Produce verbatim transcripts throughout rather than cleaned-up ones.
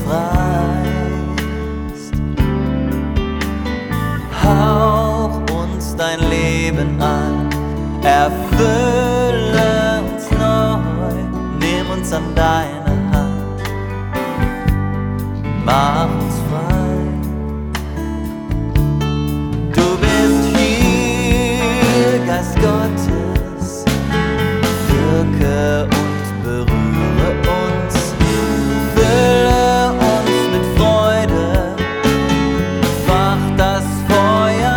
befreist. Hauch uns dein Leben an, erfülle uns neu, nimm uns an deine Hand, mach uns frei. Du bist hier, Geist Gottes, wirke und berühre uns, fülle uns mit Freude, fach das Feuer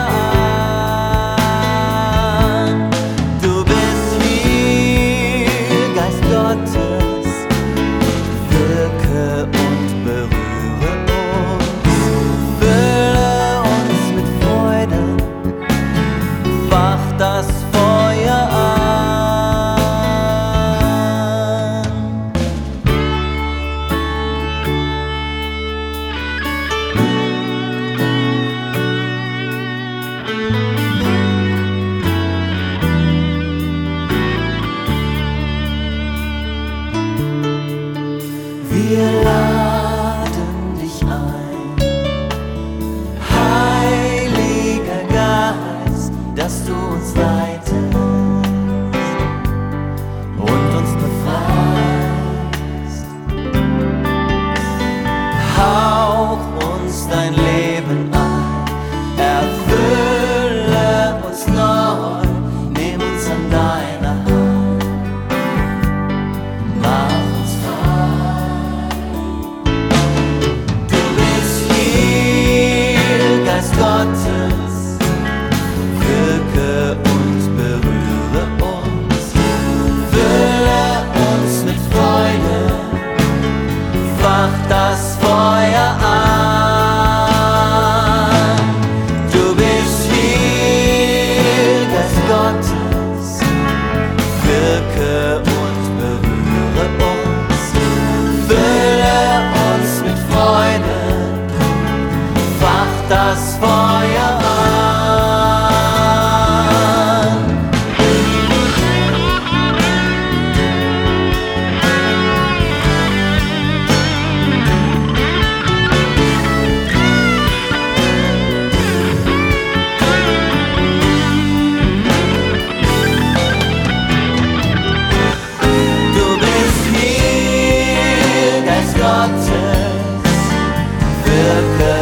an. Du bist hier, Geist Gottes, wirke und berühre uns, fülle uns mit Freude, fach das Feuer an. Wir laden dich ein, Heiliger Geist, dass du uns leitest und uns befreist. Hauch uns dein Leben ein, erfülle uns neu, nimm uns an deine Hand, mach uns frei. Du bist hier, Geist Gottes, wirke und berühre uns, fülle uns mit Freude, fach das Feuer an. Du bist hier, Geist Gottes, wirke und berühre uns, fülle uns mit Freude, fach das Feuer an. Du bist hier, Geist Gottes, wirke